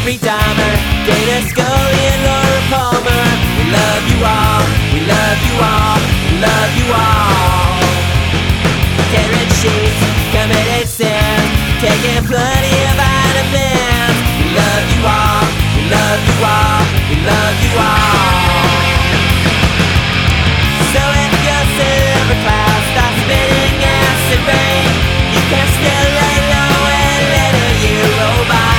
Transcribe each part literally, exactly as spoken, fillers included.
Jeffrey Dahmer, Dana Scully and Laura Palmer. We love you all, we love you all, we love you all. Carrot sheets, committed sins, taking plenty of vitamins. We love you all, we love you all, we love you all. So if your silver cloud starts spitting acid rain, you can still lay low and let a year roll by.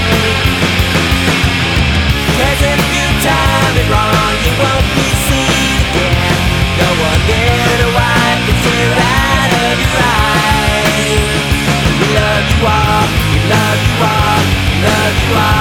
Cause if you time it wrong, you won't be seen again. No one there to wipe the tear out of your eyes. We love you all, we love you all, we love you all.